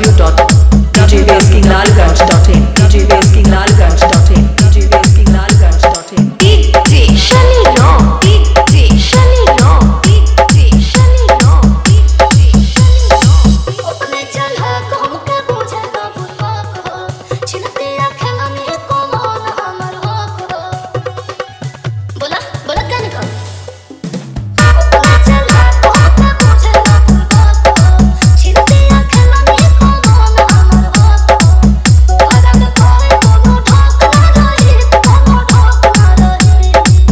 www.djbaskinlalganj.in djbaskinlalganj.in djbaskinlalganj.in DJ Shani Ram DJ Shani Ram DJ Shani Ram DJ Shani Ram अपने चला कहूं के बुझे ना बुझा को छिनते रखना में को मन हमर हो को बोला बोला कहने को अपने चला कहूं के बुझे ना बुझा को छिनते रखना में को मन हमर हो को आधा के कोई कोनो ठोक ना रही कोनो ठोक ना रही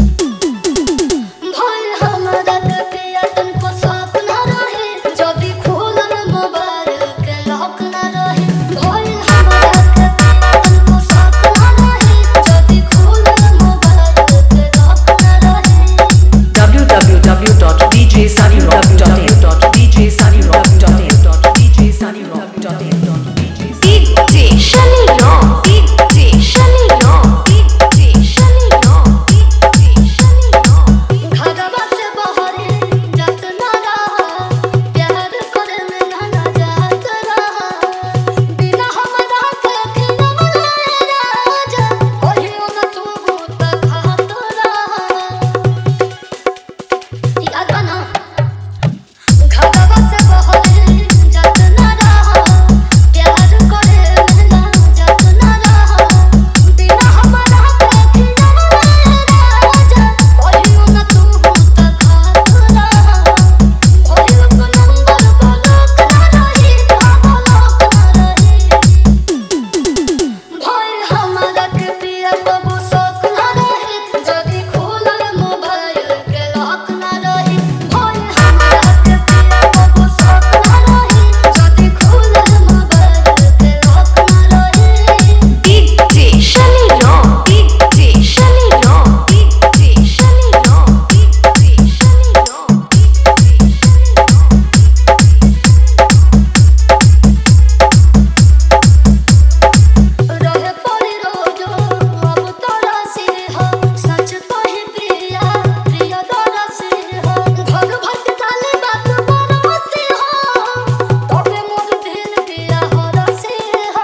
भइल हमरा के पिया तुमको साथ ना रहे जदी खोलन मोबाइल के लॉक ना रहे भइल हमरा के पिया तुमको साथ ना रहे जदी खोलन मोबाइल के लॉक ना रहे www.djsunnyrock.in djsunnyrock.in djsunnyrock.in DJ Shani Ram DJ Shani Ram DJ Shani Ram DJ Shani Ram घरवा से बहरे जात ना रहा प्यार करे में ना जात रहा बिना हमरा के खिलवा राजा ओहियो न तू भूत खात रहा याद बना घरवा से बहरे जात ना रहा प्यार करे में ना जात ना रहा बिना हमरा के खिलवा राजा ओहियो न तू भूत खात रहा ओहियो को नंबर ब्लॉक ना रही ब्लॉक ना रही भइल हमरा के पिया कबो शौक ना रही जदी खोलल मोबाइल के लॉक ना रही भइल हमरा के पिया कबो शौक ना रही जदी खोलल मोबाइल के लॉक ना रही DJ Shani Ram DJ Shani Ram DJ Shani Ram DJ Shani Ram DJ रहे पड़ी रोजो अब तोरा से हो सच कही प्रिया प्रिय तोरा से हो घर भर के डाले बात बरवा से हो तबे मोर दिल पिया हरा से हो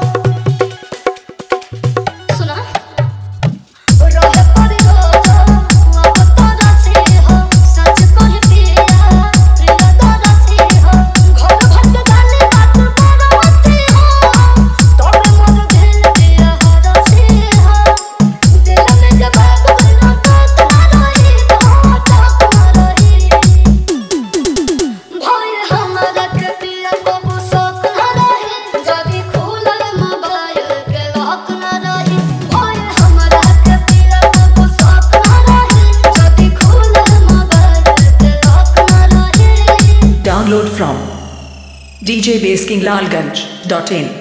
सुना रहे पड़ी रोजो अब तोरा से हो सच कही प्रिया प्रिय तोरा से हो घर भर के डाले बात बरवा से हो तबे मोर दिल पिया हरा से हो दिल में जवाब ना टक ना रही टक ना रही भइल हमरा के पिया कबो शौक ना रही जदी खोलल मोबाइल के लॉक ना रही भइल हमरा के पिया कबो शौक ना रही जदी खोलल मोबाइल के लॉक ना रही Download from djbaskinlalganj.in